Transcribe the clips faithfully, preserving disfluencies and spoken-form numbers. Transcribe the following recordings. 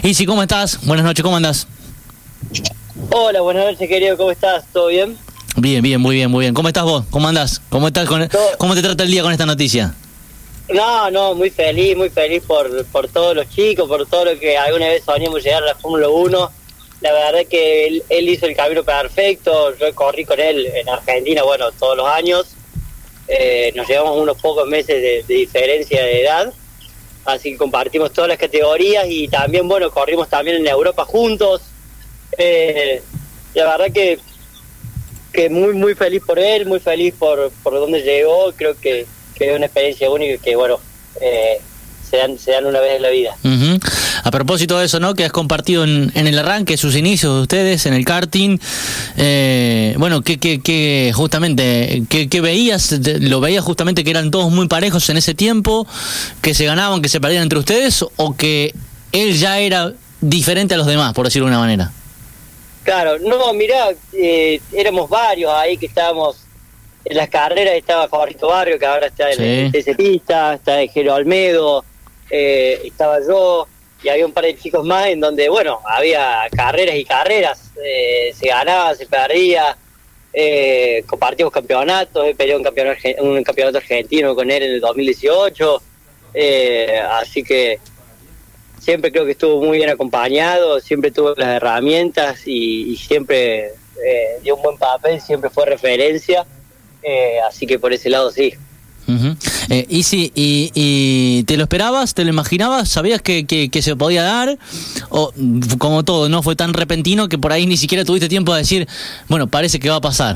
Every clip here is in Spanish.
Isi, ¿cómo estás? Buenas noches, ¿cómo andás? Hola, buenas noches, querido, ¿cómo estás? ¿Todo bien? Bien, bien, muy bien, muy bien. ¿Cómo estás vos? ¿Cómo andás? ¿Cómo estás con, ¿Cómo te trata el día con esta noticia? No, no, muy feliz, muy feliz por, por todos los chicos, por todo lo que alguna vez soñamos llegar a la Fórmula uno. La verdad que él, él hizo el camino perfecto, yo corrí con él en Argentina, bueno, todos los años. Eh, nos llevamos unos pocos meses de, de diferencia de edad, así que compartimos todas las categorías y también, bueno, corrimos también en Europa juntos. Eh, la verdad que que muy muy feliz por él, muy feliz por por donde llegó. Creo que, que es una experiencia única y que, bueno, eh, se dan, se dan una vez en la vida. Uh-huh. A propósito de eso, ¿no?, que has compartido en, en el arranque, sus inicios de ustedes en el karting, eh, bueno, que, que, que justamente, que, que veías, lo veías justamente que eran todos muy parejos en ese tiempo, que se ganaban, que se perdían entre ustedes, o que él ya era diferente a los demás, por decirlo de una manera. Claro, no, mirá, eh, éramos varios ahí que estábamos en las carreras. Estaba Favorito Barrio, que ahora está en Sí. el T S Pista, está Jero Almedo, eh, estaba yo, y había un par de chicos más en donde, bueno, había carreras y carreras, eh, se ganaba, se perdía, eh, compartimos campeonatos, he peleado un campeonato, un campeonato argentino con él en el dos mil dieciocho, eh, así que siempre creo que estuvo muy bien acompañado, siempre tuvo las herramientas y, y siempre eh, dio un buen papel, siempre fue referencia, eh, así que por ese lado sí. Uh-huh. eh, y sí, y, y ¿te lo esperabas? ¿Te lo imaginabas? ¿Sabías que, que, que se podía dar? O, como todo, no fue tan repentino que por ahí ni siquiera tuviste tiempo de decir, bueno, parece que va a pasar?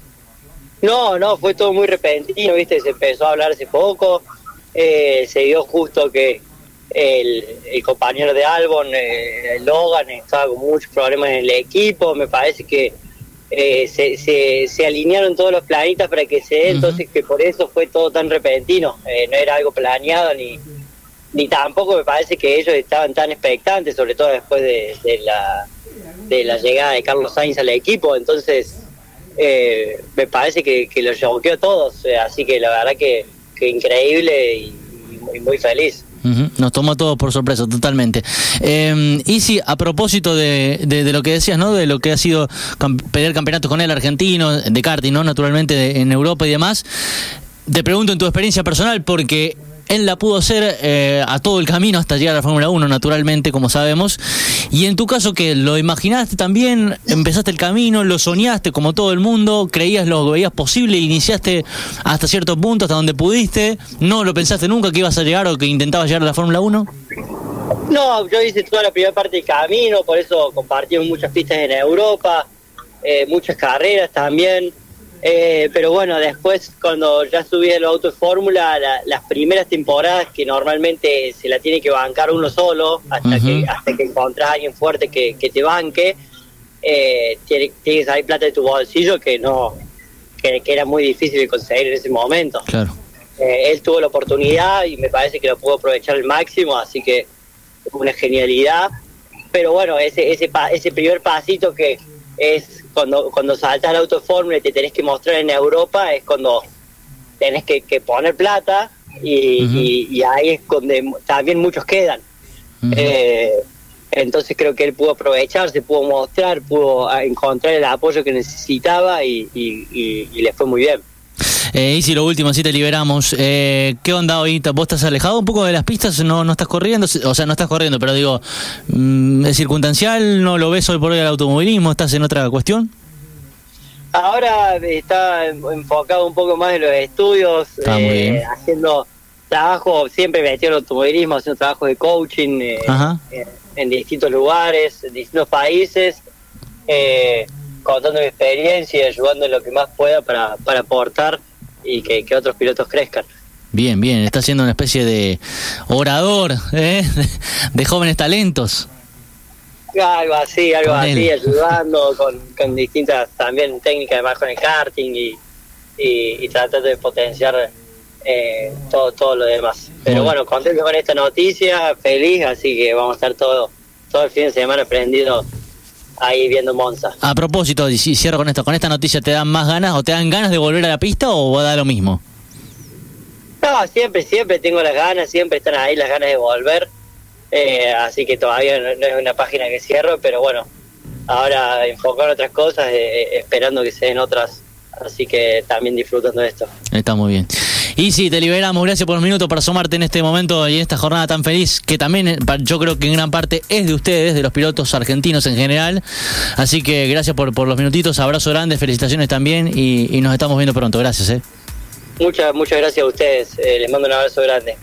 No, no, fue todo muy repentino, viste, se empezó a hablar hace poco, eh, se dio justo que el, el compañero de Albon, eh, Logan, estaba con muchos problemas en el equipo. Me parece que eh, se, se, se alinearon todos los planitas para que se dé, uh-huh. Entonces que por eso fue todo tan repentino, eh, no era algo planeado ni ni tampoco me parece que ellos estaban tan expectantes, sobre todo después de, de la de la llegada de Carlos Sainz al equipo. Entonces eh, me parece que, que los choqueó a todos, eh, así que la verdad que, que increíble y, y muy feliz. Uh-huh. Nos tomó todo por sorpresa, totalmente. Eh, y sí, a propósito de, de, de lo que decías, ¿no?, de lo que ha sido camp- pelear campeonatos con el argentino, de karting, ¿no?, naturalmente de, en Europa y demás, te pregunto en tu experiencia personal, porque él la pudo hacer eh, a todo el camino hasta llegar a la Fórmula uno, naturalmente, como sabemos. Y en tu caso, ¿qué? ¿Lo imaginaste también? ¿Empezaste el camino? ¿Lo soñaste como todo el mundo? ¿Creías lo veías posible? ¿Iniciaste hasta cierto punto, hasta donde pudiste? ¿No lo pensaste nunca que ibas a llegar o que intentabas llegar a la Fórmula uno? No, yo hice toda la primera parte del camino, por eso compartimos muchas pistas en Europa, eh, muchas carreras también. Eh, pero bueno, después cuando ya subí el auto de Fórmula, la, las primeras temporadas que normalmente se la tiene que bancar uno solo, hasta uh-huh. que hasta que encontrás a alguien fuerte que, que te banque, eh, tiene, tienes ahí plata de tu bolsillo que no que, que era muy difícil de conseguir en ese momento. Claro. Eh, él tuvo la oportunidad y me parece que lo pudo aprovechar al máximo, así que una genialidad. Pero bueno, ese ese ese primer pasito que es cuando cuando saltas al auto de Fórmula y te tenés que mostrar en Europa, es cuando tenés que, que poner plata y, uh-huh. y, y ahí es donde también muchos quedan. Uh-huh. Eh, entonces creo que él pudo aprovechar, se pudo mostrar, pudo encontrar el apoyo que necesitaba y, y, y, y le fue muy bien. Eh, y si lo último, así te liberamos. Eh, ¿Qué onda hoy? ¿Vos estás alejado un poco de las pistas? ¿No, no estás corriendo? O sea, no estás corriendo, pero digo, ¿es circunstancial? ¿No lo ves hoy por hoy al automovilismo? ¿Estás en otra cuestión? Ahora está enfocado un poco más en los estudios, ah, eh, haciendo trabajo, siempre metido en el automovilismo, haciendo trabajo de coaching eh, en, en distintos lugares, en distintos países, eh, contando mi experiencia y ayudando en lo que más pueda para, para aportar y que, que otros pilotos crezcan. Bien, bien, está siendo una especie de orador, ¿eh? de, de jóvenes talentos. Algo así, algo con así, él. ayudando con, con distintas también técnicas, además con el karting y, y, y tratando de potenciar eh, todo todo lo demás. Pero bueno, contento con esta noticia, feliz, así que vamos a estar todo, todo el fin de semana prendido ahí viendo Monza. A propósito, y cierro con esto, ¿con esta noticia te dan más ganas o te dan ganas de volver a la pista o va a dar lo mismo? No, siempre, siempre tengo las ganas, siempre están ahí las ganas de volver. eh, así que todavía no, no es una página que cierro, pero bueno, ahora enfocar en otras cosas, eh, esperando que se den otras, así que también disfrutando de esto. Está muy bien. Y sí, te liberamos, gracias por los minutos para sumarte en este momento y en esta jornada tan feliz, que también yo creo que en gran parte es de ustedes, de los pilotos argentinos en general, así que gracias por, por los minutitos, abrazo grande, felicitaciones también y, y nos estamos viendo pronto, gracias. ¿eh? Muchas, muchas gracias a ustedes, eh, les mando un abrazo grande.